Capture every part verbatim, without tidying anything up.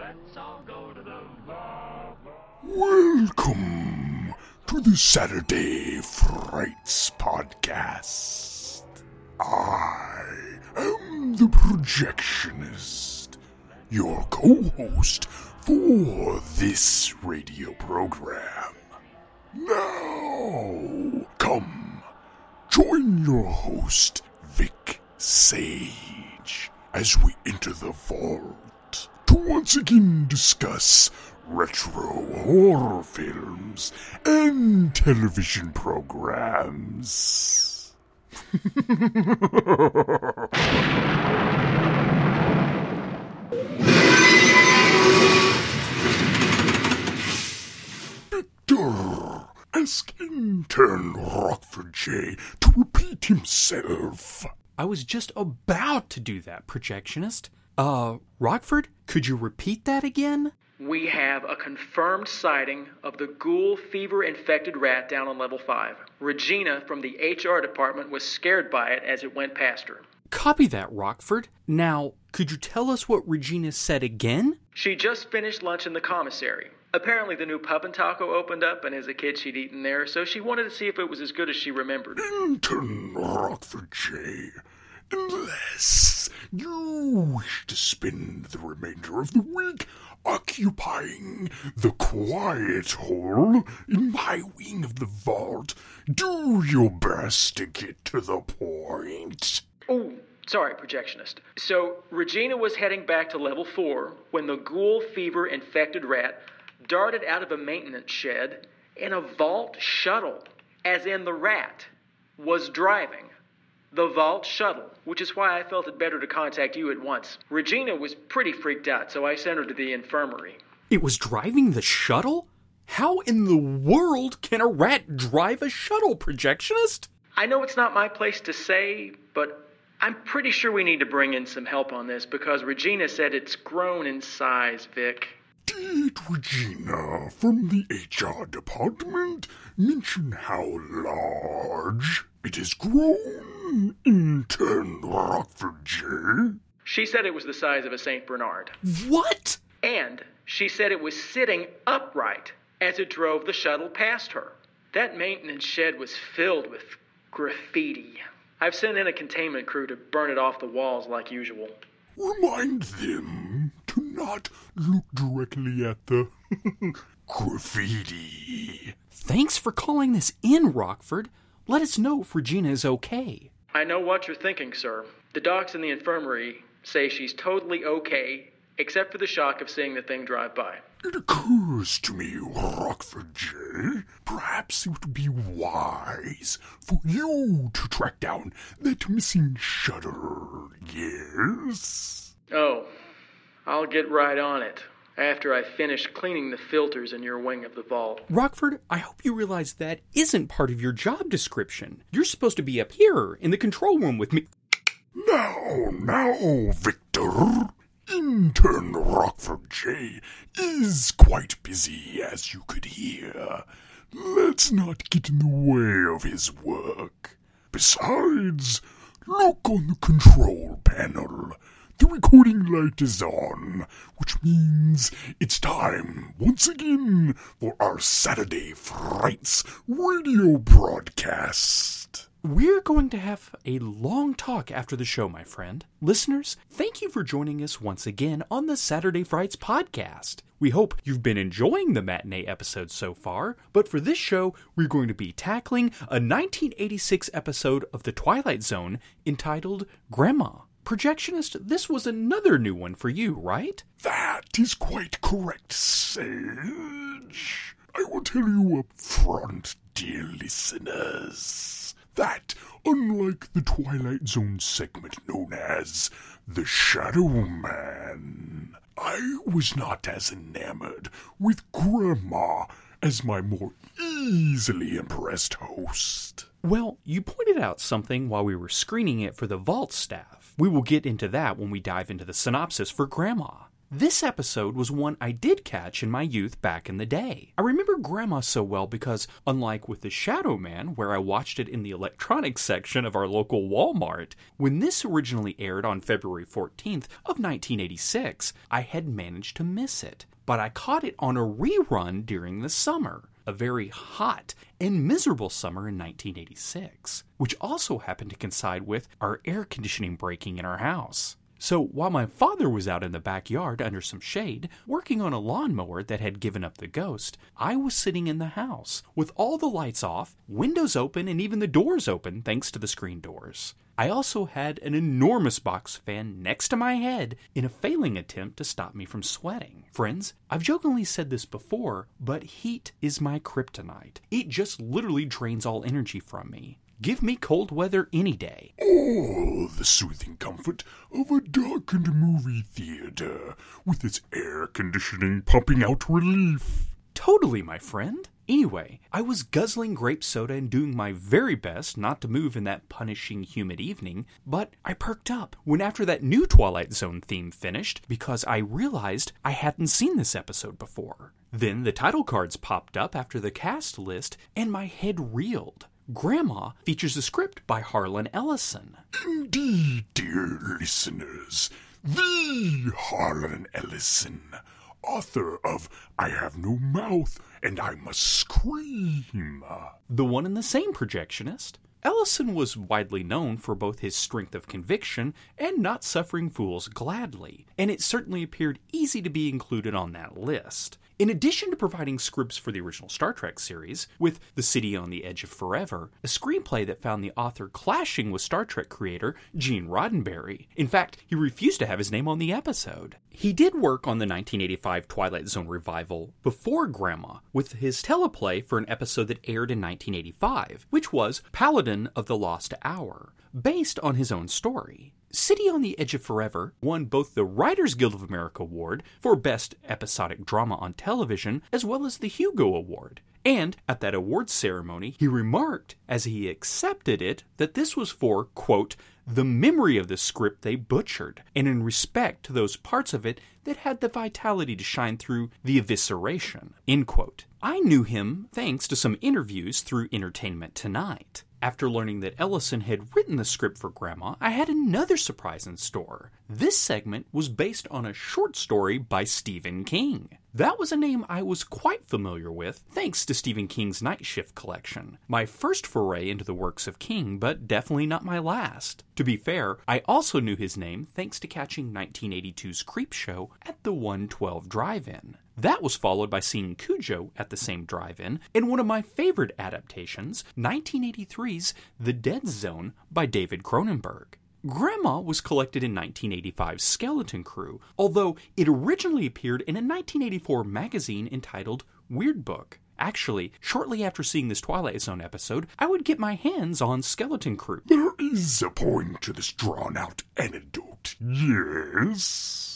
Let's all go to the bar. Welcome to the Saturday Frights Podcast. I am the Projectionist, your co-host for this radio program. Now, come, join your host, Vic Sage, as we enter the vault to once again discuss retro horror films and television programs. Victor, ask intern Rockford J to repeat himself. I was just about to do that, Projectionist. Uh, Rockford, could you repeat that again? We have a confirmed sighting of the ghoul fever-infected rat down on level five. Regina from the H R department was scared by it as it went past her. Copy that, Rockford. Now, could you tell us what Regina said again? She just finished lunch in the commissary. Apparently the new Pub and Taco opened up, and as a kid she'd eaten there, so she wanted to see if it was as good as she remembered. Intern Rockford J, unless you wish to spend the remainder of the week occupying the quiet hole in my wing of the vault, do your best to get to the point. Oh, sorry, Projectionist. So, Regina was heading back to level four when the ghoul fever-infected rat darted out of a maintenance shed in a vault shuttle, as in the rat was driving the vault shuttle, which is why I felt it better to contact you at once. Regina was pretty freaked out, so I sent her to the infirmary. It was driving the shuttle? How in the world can a rat drive a shuttle, Projectionist? I know it's not my place to say, but I'm pretty sure we need to bring in some help on this because Regina said it's grown in size, Vic. Did Regina from the H R department mention how large it has grown, intern Rockford J? She said it was the size of a Saint Bernard. What? And she said it was sitting upright as it drove the shuttle past her. That maintenance shed was filled with graffiti. I've sent in a containment crew to burn it off the walls like usual. Remind them to not look directly at the graffiti. Thanks for calling this in, Rockford. Let us know if Regina is okay. I know what you're thinking, sir. The docs in the infirmary say she's totally okay, except for the shock of seeing the thing drive by. It occurs to me, Rockford J, perhaps it would be wise for you to track down that missing shutter, yes? Oh, I'll get right on it after I finish cleaning the filters in your wing of the vault. Rockford, I hope you realize that isn't part of your job description. You're supposed to be up here in the control room with me. Now, now, Victor. Intern Rockford J is quite busy, as you could hear. Let's not get in the way of his work. Besides, look on the control panel. The recording light is on, which means it's time, once again, for our Saturday Frights radio broadcast. We're going to have a long talk after the show, my friend. Listeners, thank you for joining us once again on the Saturday Frights podcast. We hope you've been enjoying the matinee episodes so far, but for this show, we're going to be tackling a nineteen eighty-six episode of The Twilight Zone entitled Grandma. Projectionist, this was another new one for you, right? That is quite correct, Sage. I will tell you up front, dear listeners, that unlike the Twilight Zone segment known as The Shadow Man, I was not as enamored with Grandma as my more easily impressed host. Well, you pointed out something while we were screening it for the Vault staff. We will get into that when we dive into the synopsis for Grandma. This episode was one I did catch in my youth back in the day. I remember Grandma so well because, unlike with The Shadow Man, where I watched it in the electronics section of our local Walmart, when this originally aired on February fourteenth of nineteen eighty-six, I had managed to miss it. But I caught it on a rerun during the summer, a very hot and miserable summer in nineteen eighty-six, which also happened to coincide with our air conditioning breaking in our house. So while my father was out in the backyard under some shade, working on a lawnmower that had given up the ghost, I was sitting in the house, with all the lights off, windows open, and even the doors open thanks to the screen doors. I also had an enormous box fan next to my head in a failing attempt to stop me from sweating. Friends, I've jokingly said this before, but heat is my kryptonite. It just literally drains all energy from me. Give me cold weather any day. Oh, the soothing comfort of a darkened movie theater with its air conditioning pumping out relief. Totally, my friend. Anyway, I was guzzling grape soda and doing my very best not to move in that punishing humid evening, but I perked up when after that new Twilight Zone theme finished because I realized I hadn't seen this episode before. Then the title cards popped up after the cast list and my head reeled. Grandma features a script by Harlan Ellison. Indeed, dear listeners, the Harlan Ellison, author of I Have No Mouth and I Must Scream. The one and the same projectionist. Ellison was widely known for both his strength of conviction and not suffering fools gladly, and it certainly appeared easy to be included on that list. In addition to providing scripts for the original Star Trek series, with The City on the Edge of Forever, a screenplay that found the author clashing with Star Trek creator Gene Roddenberry. In fact, he refused to have his name on the episode. He did work on the nineteen eighty-five Twilight Zone revival before Grandma, with his teleplay for an episode that aired in nineteen eighty-five, which was Paladin of the Lost Hour, based on his own story. City on the Edge of Forever won both the Writers Guild of America Award for Best Episodic Drama on Television, as well as the Hugo Award. And at that awards ceremony, he remarked, as he accepted it, that this was for, quote, the memory of the script they butchered, and in respect to those parts of it that had the vitality to shine through the evisceration, end quote. I knew him thanks to some interviews through Entertainment Tonight. After learning that Ellison had written the script for Grandma, I had another surprise in store. This segment was based on a short story by Stephen King. That was a name I was quite familiar with, thanks to Stephen King's Night Shift collection. My first foray into the works of King, but definitely not my last. To be fair, I also knew his name thanks to catching nineteen eighty-two's Creepshow at the one twelve Drive-In. That was followed by seeing Cujo at the same drive-in, and one of my favorite adaptations, nineteen eighty-three's The Dead Zone by David Cronenberg. Grandma was collected in nineteen eighty-five's Skeleton Crew, although it originally appeared in a nineteen eighty-four magazine entitled Weird Book. Actually, shortly after seeing this Twilight Zone episode, I would get my hands on Skeleton Crew. There is a point to this drawn-out anecdote, yes?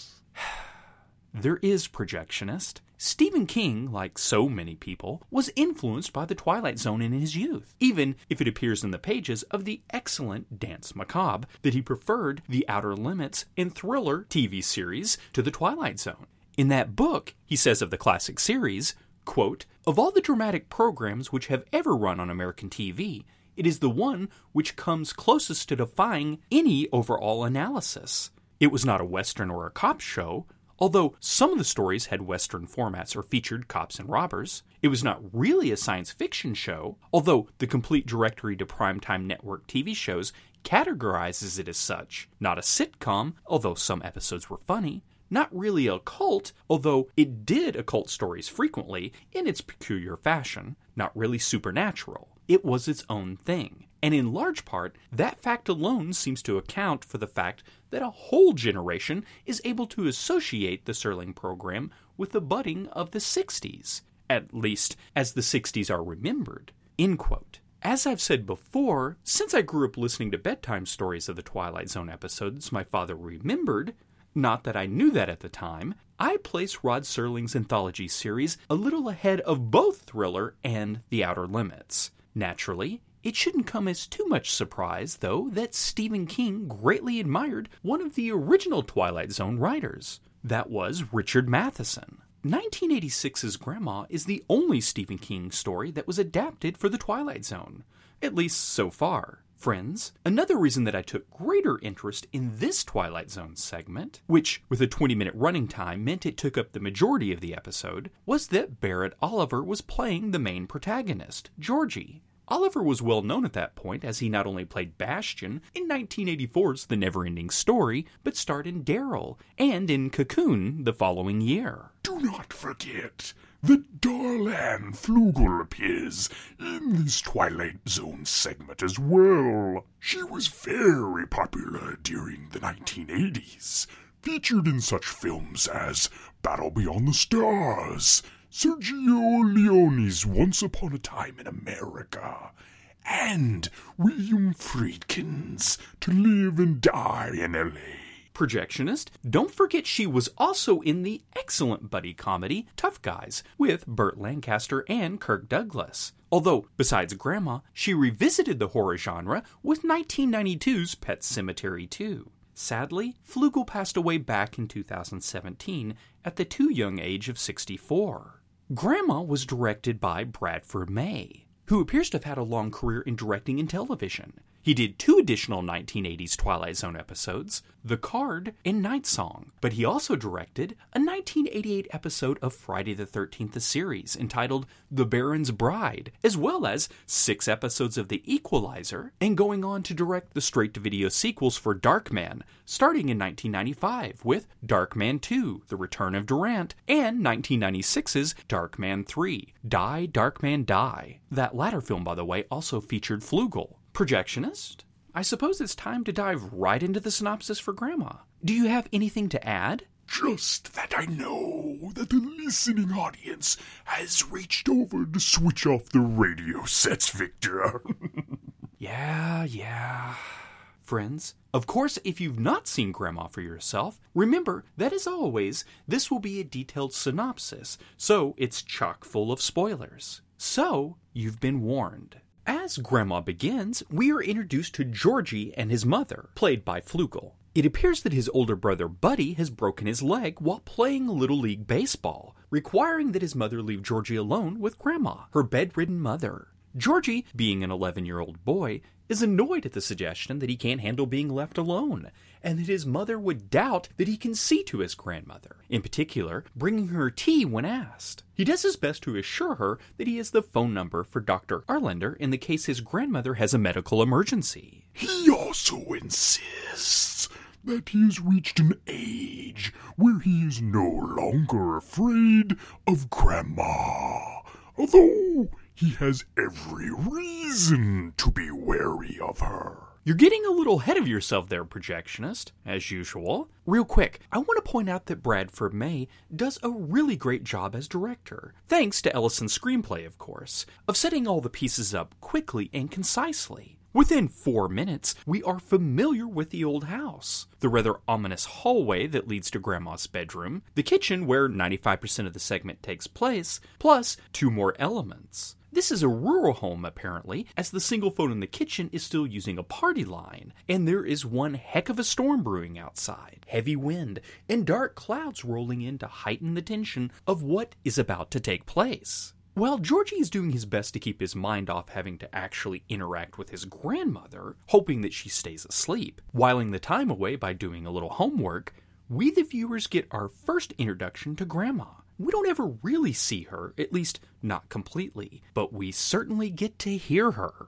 There is, projectionist. Stephen King, like so many people, was influenced by the Twilight Zone in his youth, even if it appears in the pages of the excellent Danse Macabre that he preferred the Outer Limits and Thriller T V series to the Twilight Zone. In that book, he says of the classic series, quote, of all the dramatic programs which have ever run on American T V, it is the one which comes closest to defying any overall analysis. It was not a Western or a cop show, although some of the stories had Western formats or featured cops and robbers. It was not really a science fiction show, although the complete directory to primetime network T V shows categorizes it as such. Not a sitcom, although some episodes were funny. Not really a cult, although it did occult stories frequently in its peculiar fashion. Not really supernatural. It was its own thing. And in large part, that fact alone seems to account for the fact that a whole generation is able to associate the Serling program with the budding of the sixties, at least as the sixties are remembered, end quote. As I've said before, since I grew up listening to bedtime stories of the Twilight Zone episodes my father remembered, not that I knew that at the time, I place Rod Serling's anthology series a little ahead of both Thriller and The Outer Limits. Naturally, it shouldn't come as too much surprise, though, that Stephen King greatly admired one of the original Twilight Zone writers. That was Richard Matheson. nineteen eighty-six's Grandma is the only Stephen King story that was adapted for The Twilight Zone, at least so far. Friends, another reason that I took greater interest in this Twilight Zone segment, which with a twenty minute running time meant it took up the majority of the episode, was that Barrett Oliver was playing the main protagonist, Georgie. Oliver was well known at that point as he not only played Bastian in nineteen eighty-four's The Neverending Story, but starred in Daryl and in Cocoon the following year. Do not forget that Darlan Flugel appears in this Twilight Zone segment as well. She was very popular during the nineteen eighties, featured in such films as Battle Beyond the Stars, Sergio Leone's Once Upon a Time in America, and William Friedkin's To Live and Die in L A Projectionist, don't forget she was also in the excellent buddy comedy Tough Guys with Burt Lancaster and Kirk Douglas. Although, besides Grandma, she revisited the horror genre with nineteen ninety-two's Pet Sematary two. Sadly, Flugel passed away back in two thousand seventeen at the too young age of sixty-four. Grandma was directed by Bradford May, who appears to have had a long career in directing and television. He did two additional nineteen eighties Twilight Zone episodes, The Card and Night Song, but he also directed a nineteen eighty-eight episode of Friday the thirteenth the series entitled The Baron's Bride, as well as six episodes of The Equalizer, and going on to direct the straight-to-video sequels for Darkman, starting in nineteen ninety-five with Darkman two, The Return of Durant, and nineteen ninety-six's Darkman three, Die, Darkman, Die. That latter film, by the way, also featured Flugel. Projectionist, I suppose it's time to dive right into the synopsis for Grandma. Do you have anything to add? Just that I know that the listening audience has reached over to switch off the radio sets, Victor. yeah, yeah. Friends, of course, if you've not seen Grandma for yourself, remember that as always, this will be a detailed synopsis, so it's chock full of spoilers. So, you've been warned. As Grandma begins, we are introduced to Georgie and his mother, played by Flugel. It appears that his older brother Buddy has broken his leg while playing Little League Baseball, requiring that his mother leave Georgie alone with Grandma, her bedridden mother. Georgie, being an eleven-year-old boy, is annoyed at the suggestion that he can't handle being left alone, and that his mother would doubt that he can see to his grandmother, in particular, bringing her tea when asked. He does his best to assure her that he has the phone number for Doctor Arlander in the case his grandmother has a medical emergency. He also insists that he has reached an age where he is no longer afraid of Grandma, although he has every reason to be wary of her. You're getting a little ahead of yourself there, Projectionist, as usual. Real quick, I want to point out that Bradford May does a really great job as director, thanks to Ellison's screenplay, of course, of setting all the pieces up quickly and concisely. Within four minutes, we are familiar with the old house, the rather ominous hallway that leads to Grandma's bedroom, the kitchen where ninety-five percent of the segment takes place, plus two more elements. This is a rural home, apparently, as the single phone in the kitchen is still using a party line, and there is one heck of a storm brewing outside, heavy wind, and dark clouds rolling in to heighten the tension of what is about to take place. While Georgie is doing his best to keep his mind off having to actually interact with his grandmother, hoping that she stays asleep, whiling the time away by doing a little homework, we the viewers get our first introduction to Grandma. We don't ever really see her, at least not completely, but we certainly get to hear her.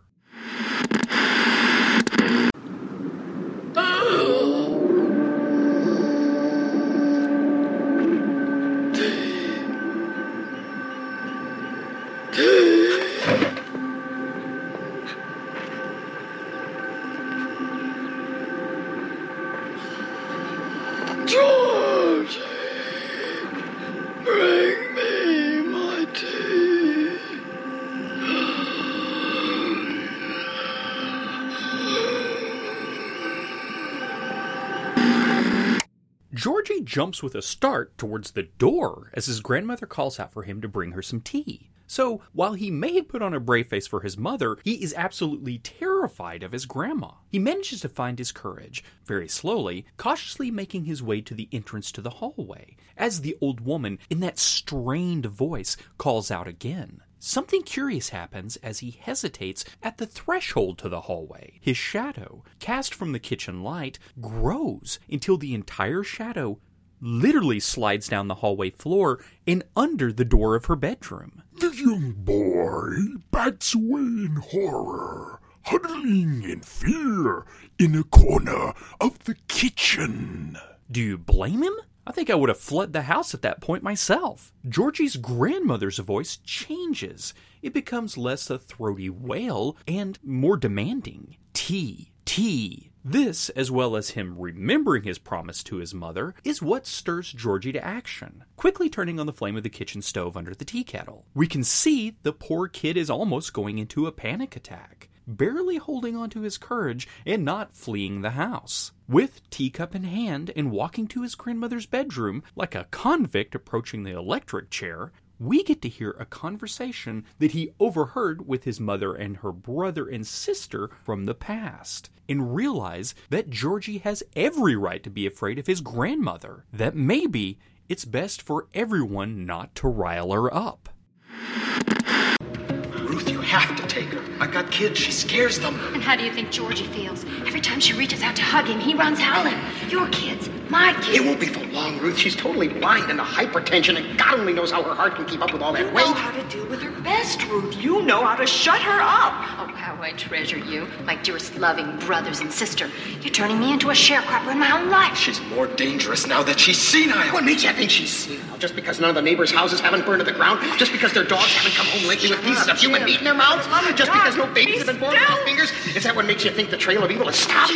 Georgie, bring me my tea. Georgie jumps with a start towards the door as his grandmother calls out for him to bring her some tea. So, while he may have put on a brave face for his mother, he is absolutely terrified of his grandma. He manages to find his courage, very slowly, cautiously making his way to the entrance to the hallway, as the old woman, in that strained voice, calls out again. Something curious happens as he hesitates at the threshold to the hallway. His shadow, cast from the kitchen light, grows until the entire shadow literally slides down the hallway floor and under the door of her bedroom. The young boy backs away in horror, huddling in fear in a corner of the kitchen. Do you blame him? I think I would have fled the house at that point myself. Georgie's grandmother's voice changes. It becomes less a throaty wail and more demanding. Tea, tea. This, as well as him remembering his promise to his mother, is what stirs Georgie to action, quickly turning on the flame of the kitchen stove under the tea kettle. We can see the poor kid is almost going into a panic attack, barely holding on to his courage and not fleeing the house. With teacup in hand and walking to his grandmother's bedroom like a convict approaching the electric chair, we get to hear a conversation that he overheard with his mother and her brother and sister from the past, and realize that Georgie has every right to be afraid of his grandmother, that maybe it's best for everyone not to rile her up. Ruth, you have to take her. I got kids. She scares them. And how do you think Georgie feels? Every time she reaches out to hug him, he runs howling. Your kids, my kids. It won't be for long, Ruth. She's totally blind and a hypertension, and God only knows how her heart can keep up with all that You weight. know how to deal with her best, Ruth. You know how to shut her up. Oh, how I treasure you, my dearest loving brothers and sister. You're turning me into a sharecropper in my own life. She's more dangerous now that she's senile. What makes you think she's senile? Just because none of the neighbors' houses haven't burned to the ground? Just because their dogs haven't come home lately with pieces of human meat in their mouths? Just because no babies have been born with their fingers? Is that what makes you think the trail of evil has stopped?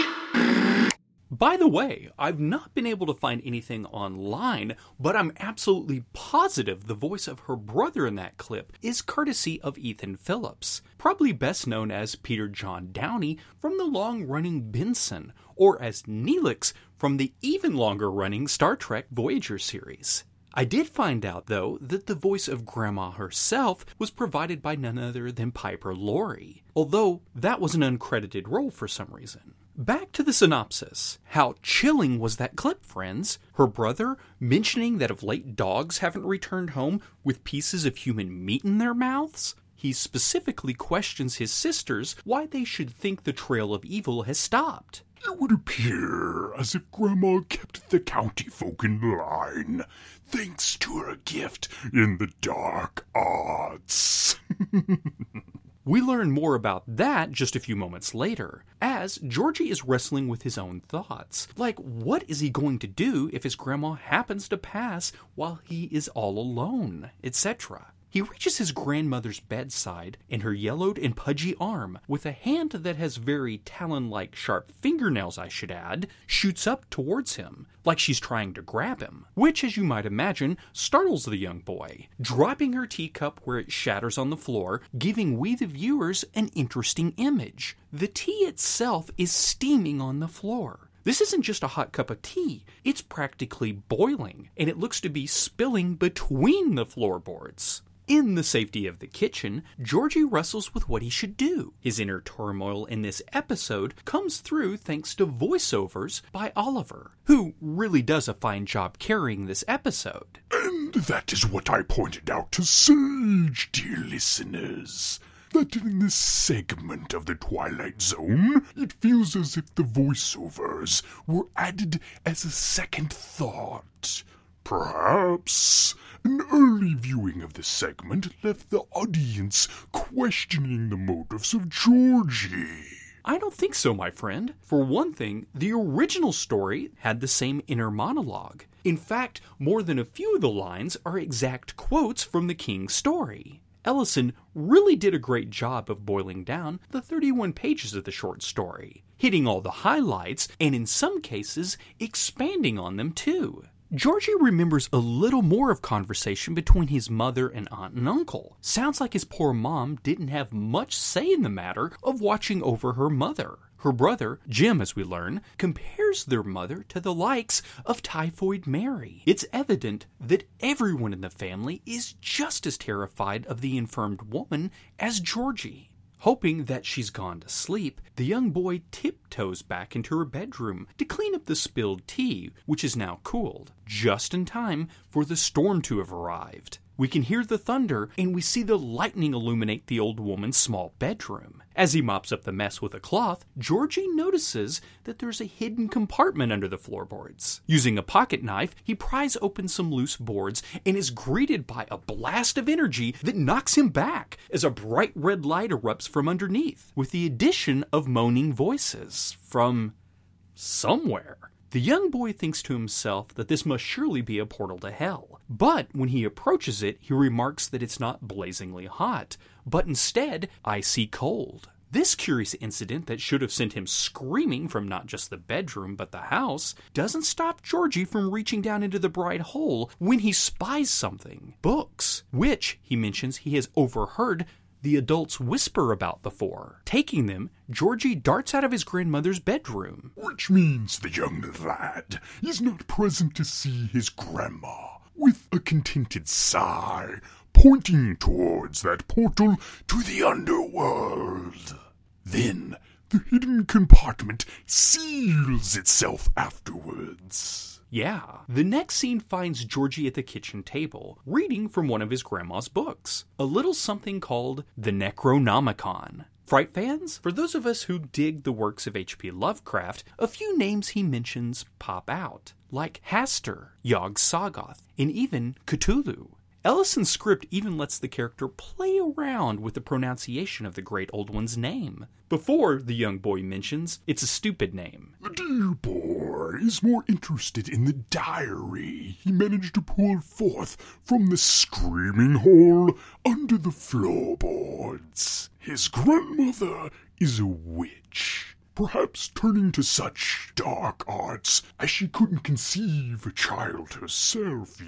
By the way, I've not been able to find anything online, but I'm absolutely positive the voice of her brother in that clip is courtesy of Ethan Phillips, probably best known as Peter John Downey from the long-running Benson, or as Neelix from the even longer-running Star Trek Voyager series. I did find out, though, that the voice of Grandma herself was provided by none other than Piper Laurie, although that was an uncredited role for some reason. Back to the synopsis. How chilling was that clip, friends? Her brother mentioning that of late dogs haven't returned home with pieces of human meat in their mouths? He specifically questions his sisters why they should think the trail of evil has stopped. It would appear as if Grandma kept the county folk in line, thanks to her gift in the dark arts. We learn more about that just a few moments later, as Georgie is wrestling with his own thoughts. Like, what is he going to do if his grandma happens to pass while he is all alone, et cetera? He reaches his grandmother's bedside, and her yellowed and pudgy arm, with a hand that has very talon-like sharp fingernails, I should add, shoots up towards him, like she's trying to grab him, which, as you might imagine, startles the young boy, dropping her teacup where it shatters on the floor, giving we the viewers an interesting image. The tea itself is steaming on the floor. This isn't just a hot cup of tea, it's practically boiling, and it looks to be spilling between the floorboards. In the safety of the kitchen, Georgie wrestles with what he should do. His inner turmoil in this episode comes through thanks to voiceovers by Oliver, who really does a fine job carrying this episode. And that is what I pointed out to Sage, dear listeners. That in this segment of the Twilight Zone, it feels as if the voiceovers were added as a second thought. Perhaps an early viewing of this segment left the audience questioning the motives of Georgie. I don't think so, my friend. For one thing, the original story had the same inner monologue. In fact, more than a few of the lines are exact quotes from the King's story. Ellison really did a great job of boiling down the thirty-one pages of the short story, hitting all the highlights, and in some cases, expanding on them too. Georgie remembers a little more of conversation between his mother and aunt and uncle. Sounds like his poor mom didn't have much say in the matter of watching over her mother. Her brother, Jim, as we learn, compares their mother to the likes of Typhoid Mary. It's evident that everyone in the family is just as terrified of the infirmed woman as Georgie. Hoping that she's gone to sleep, the young boy tiptoes back into her bedroom to clean up the spilled tea, which is now cooled, just in time for the storm to have arrived. We can hear the thunder, and we see the lightning illuminate the old woman's small bedroom. As he mops up the mess with a cloth, Georgie notices that there's a hidden compartment under the floorboards. Using a pocket knife, he pries open some loose boards and is greeted by a blast of energy that knocks him back as a bright red light erupts from underneath, with the addition of moaning voices from somewhere. The young boy thinks to himself that this must surely be a portal to hell. But when he approaches it, he remarks that it's not blazingly hot, but instead icy cold. This curious incident that should have sent him screaming from not just the bedroom but the house doesn't stop Georgie from reaching down into the bright hole when he spies something. Books, which, he mentions, he has overheard the adults whisper about before. Taking them, Georgie darts out of his grandmother's bedroom. Which means the young lad is not present to see his grandma, with a contented sigh, pointing towards that portal to the underworld. Then the hidden compartment seals itself afterwards. Yeah, the next scene finds Georgie at the kitchen table, reading from one of his grandma's books, a little something called the Necronomicon. Fright fans? For those of us who dig the works of H P Lovecraft, a few names he mentions pop out, like Hastur, Yog-Sothoth, and even Cthulhu. Ellison's script even lets the character play around with the pronunciation of the Great Old One's name. Before, the young boy mentions it's a stupid name. The dear boy is more interested in the diary he managed to pull forth from the screaming hole under the floorboards. His grandmother is a witch, perhaps turning to such dark arts as she couldn't conceive a child herself,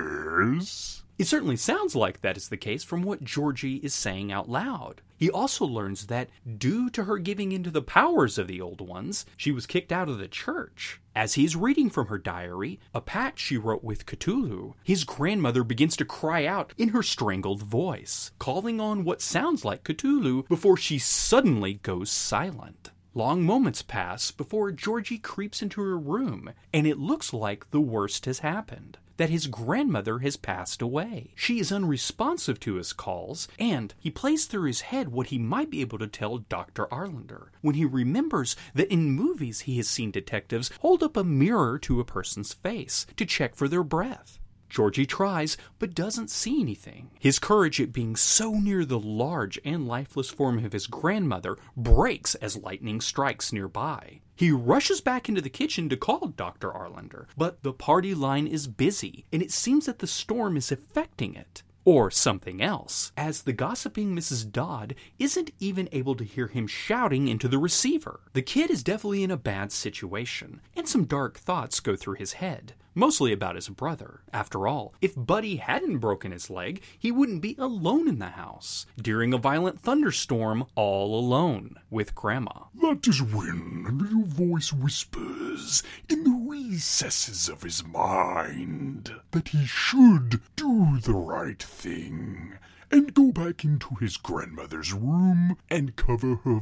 yes? It certainly sounds like that is the case from what Georgie is saying out loud. He also learns that, due to her giving into the powers of the Old Ones, she was kicked out of the church. As he's reading from her diary, a pact she wrote with Cthulhu, his grandmother begins to cry out in her strangled voice, calling on what sounds like Cthulhu before she suddenly goes silent. Long moments pass before Georgie creeps into her room, and it looks like the worst has happened. That his grandmother has passed away. She is unresponsive to his calls, and he plays through his head what he might be able to tell Doctor Arlander when he remembers that in movies he has seen detectives hold up a mirror to a person's face to check for their breath. Georgie tries, but doesn't see anything. His courage at being so near the large and lifeless form of his grandmother breaks as lightning strikes nearby. He rushes back into the kitchen to call Doctor Arlander, but the party line is busy, and it seems that the storm is affecting it. Or something else, as the gossiping Missus Dodd isn't even able to hear him shouting into the receiver. The kid is definitely in a bad situation, and some dark thoughts go through his head, mostly about his brother. After all, if Buddy hadn't broken his leg, he wouldn't be alone in the house, during a violent thunderstorm, all alone, with Grandma. That is when a little voice whispers in the recesses of his mind that he should do the right thing and go back into his grandmother's room and cover her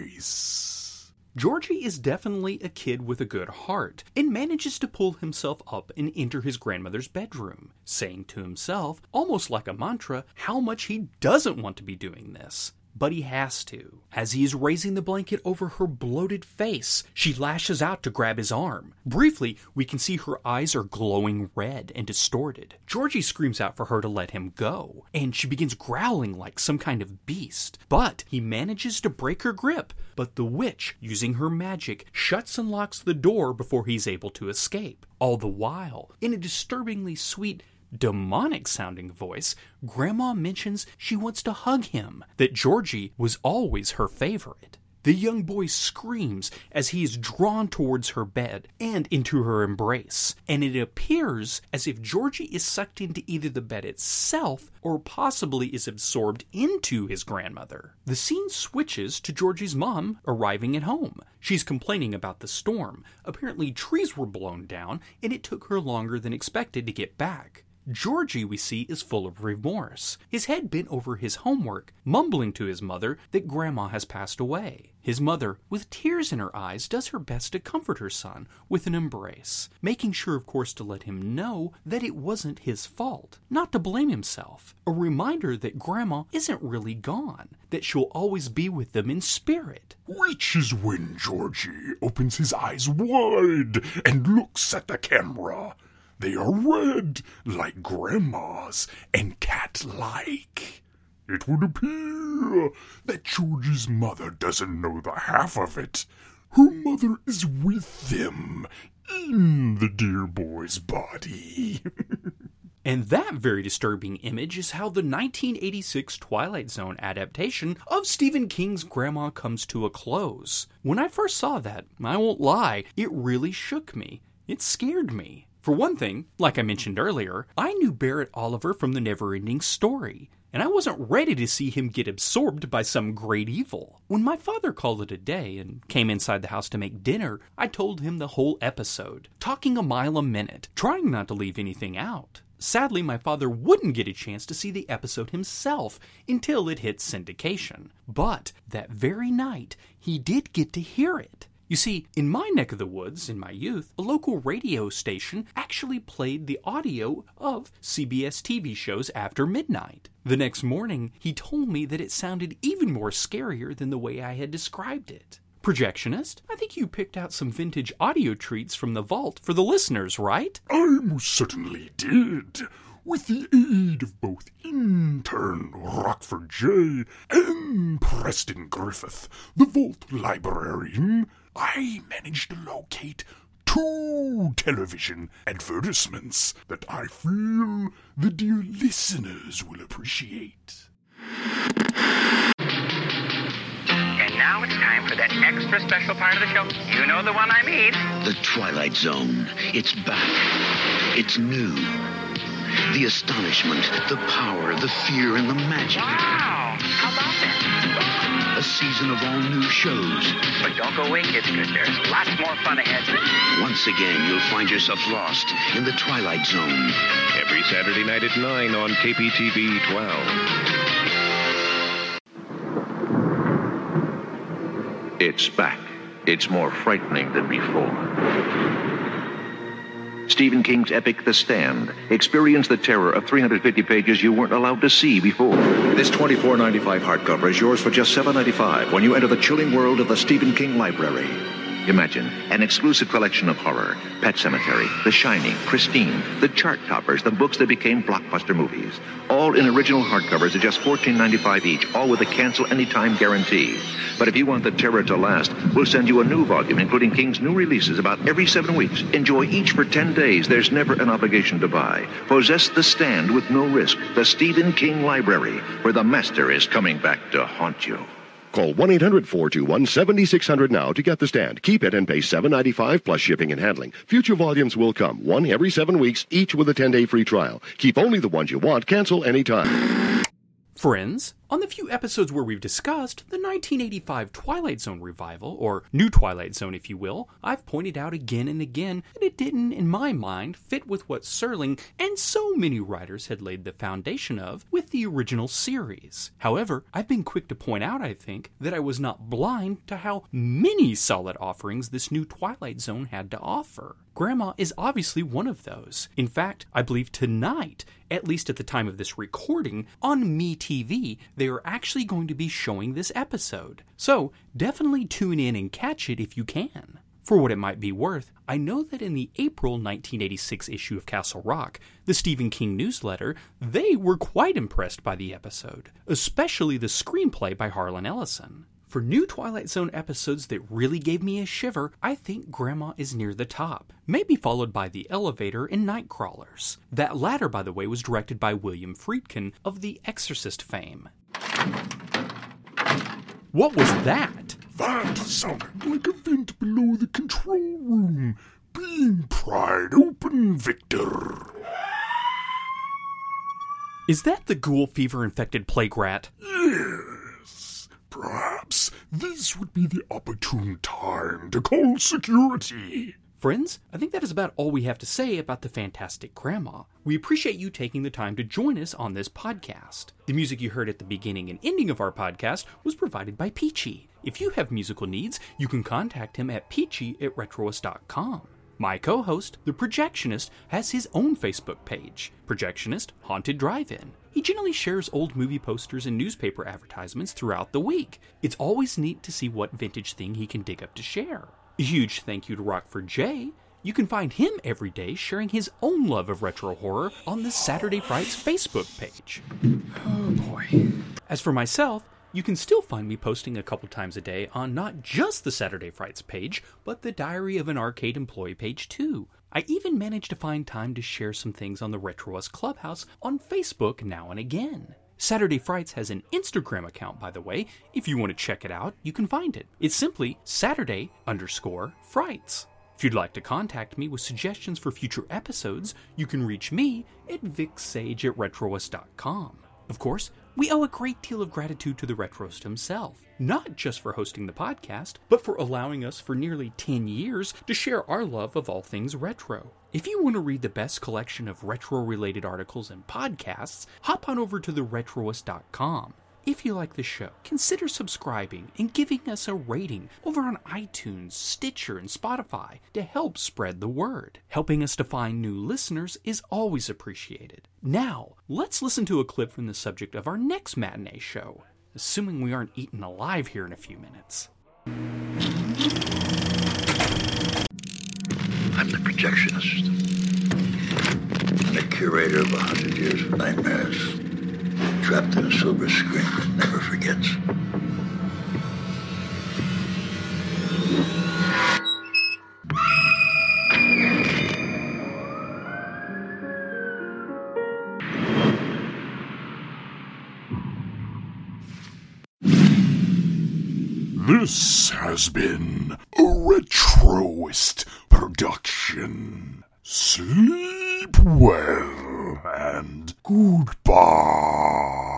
face. Georgie is definitely a kid with a good heart and manages to pull himself up and enter his grandmother's bedroom, saying to himself, almost like a mantra, how much he doesn't want to be doing this. But he has to. As he is raising the blanket over her bloated face, she lashes out to grab his arm. Briefly, we can see her eyes are glowing red and distorted. Georgie screams out for her to let him go, and she begins growling like some kind of beast. But he manages to break her grip, but the witch, using her magic, shuts and locks the door before he's able to escape. All the while, in a disturbingly sweet, demonic-sounding voice, Grandma mentions she wants to hug him, that Georgie was always her favorite. the young boy screams as he is drawn towards her bed and into her embrace, and it appears as if Georgie is sucked into either the bed itself or possibly is absorbed into his grandmother. The scene switches to Georgie's mom arriving at home. She's complaining about the storm. Apparently trees were blown down, and it took her longer than expected to get back. Georgie, we see, is full of remorse, his head bent over his homework, mumbling to his mother that Grandma has passed away. His mother, with tears in her eyes, does her best to comfort her son with an embrace, making sure, of course, to let him know that it wasn't his fault, not to blame himself. A reminder that Grandma isn't really gone, that she'll always be with them in spirit. Which is when Georgie opens his eyes wide and looks at the camera. They are red, like Grandma's, and cat-like. It would appear that Georgie's mother doesn't know the half of it. Her mother is with them, in the dear boy's body. And that very disturbing image is how the nineteen eighty-six Twilight Zone adaptation of Stephen King's Grandma comes to a close. When I first saw that, I won't lie, it really shook me. It scared me. For one thing, like I mentioned earlier, I knew Barrett Oliver from The Neverending Story, and I wasn't ready to see him get absorbed by some great evil. When my father called it a day and came inside the house to make dinner, I told him the whole episode, talking a mile a minute, trying not to leave anything out. Sadly, my father wouldn't get a chance to see the episode himself until it hit syndication. But that very night, he did get to hear it. You see, in my neck of the woods, in my youth, a local radio station actually played the audio of C B S T V shows after midnight. The next morning, he told me that it sounded even more scarier than the way I had described it. Projectionist, I think you picked out some vintage audio treats from the vault for the listeners, right? I most certainly did. With the aid of both intern Rockford J and Preston Griffith, the vault librarian, I managed to locate two television advertisements that I feel the dear listeners will appreciate. And now it's time for that extra special part of the show. You know the one I mean. The Twilight Zone. It's back. It's new. The astonishment, the power, the fear, and the magic. Wow! How about that? A season of all new shows. But don't go away, kids, because there's lots more fun ahead. Once again, you'll find yourself lost in the Twilight Zone. Every Saturday night at nine on K P T V twelve. It's back. It's more frightening than before. Stephen King's epic The Stand. Experience the terror of three hundred fifty pages you weren't allowed to see before. This twenty-four ninety-five hardcover is yours for just seven ninety-five when you enter the chilling world of the Stephen King library. Imagine an exclusive collection of horror, Pet Sematary, The Shining, Christine, the chart toppers, the books that became blockbuster movies. All in original hardcovers at just fourteen ninety-five each, all with a cancel anytime guarantee. But if you want the terror to last, we'll send you a new volume, including King's new releases about every seven weeks. Enjoy each for ten days. There's never an obligation to buy. Possess The Stand with no risk. The Stephen King Library, where the master is coming back to haunt you. Call one eight hundred four two one seven six zero zero now to get The Stand. Keep it and pay seven ninety-five plus shipping and handling. Future volumes will come, one every seven weeks, each with a ten-day free trial. Keep only the ones you want. Cancel anytime. Friends, on the few episodes where we've discussed the nineteen eighty-five Twilight Zone revival, or New Twilight Zone if you will, I've pointed out again and again that it didn't, in my mind, fit with what Serling and so many writers had laid the foundation of with the original series. However, I've been quick to point out, I think, that I was not blind to how many solid offerings this new Twilight Zone had to offer. Grandma is obviously one of those. In fact, I believe tonight, at least at the time of this recording, on MeTV, they are actually going to be showing this episode. So, definitely tune in and catch it if you can. For what it might be worth, I know that in the April nineteen eighty-six issue of Castle Rock, the Stephen King newsletter, they were quite impressed by the episode, especially the screenplay by Harlan Ellison. For new Twilight Zone episodes that really gave me a shiver, I think Grandma is near the top, maybe followed by The Elevator and Nightcrawlers. That latter, by the way, was directed by William Friedkin of The Exorcist fame. What was that? That sounded like a vent below the control room. Being pried open, Victor. Is that the ghoul fever-infected plague rat? Yes. Perhaps this would be the opportune time to call security. Friends, I think that is about all we have to say about the Fantastic Grandma. We appreciate you taking the time to join us on this podcast. The music you heard at the beginning and ending of our podcast was provided by Peachy. If you have musical needs, you can contact him at peachy at retroist dot com. My co-host, The Projectionist, has his own Facebook page, Projectionist Haunted Drive-In. He generally shares old movie posters and newspaper advertisements throughout the week. It's always neat to see what vintage thing he can dig up to share. A huge thank you to Rockford J. You can find him every day sharing his own love of retro horror on the Saturday Frights Facebook page. Oh boy. As for myself, you can still find me posting a couple times a day on not just the Saturday Frights page, but the Diary of an Arcade Employee page too. I even managed to find time to share some things on the RetroUs Clubhouse on Facebook now and again. Saturday Frights has an Instagram account, by the way. If you want to check it out, you can find it. It's simply Saturday underscore Frights. If you'd like to contact me with suggestions for future episodes, you can reach me at vicsage at retroist dot com. Of course, we owe a great deal of gratitude to the Retroist himself, not just for hosting the podcast, but for allowing us for nearly ten years to share our love of all things retro. If you want to read the best collection of retro-related articles and podcasts, hop on over to the retroist dot com. If you like the show, consider subscribing and giving us a rating over on iTunes, Stitcher, and Spotify to help spread the word. Helping us to find new listeners is always appreciated. Now, let's listen to a clip from the subject of our next matinee show, assuming we aren't eaten alive here in a few minutes. I'm the Projectionist, the curator of a hundred years of nightmares, trapped in a silver screen that never forgets. This has been a Retroist production. Sleep well and goodbye.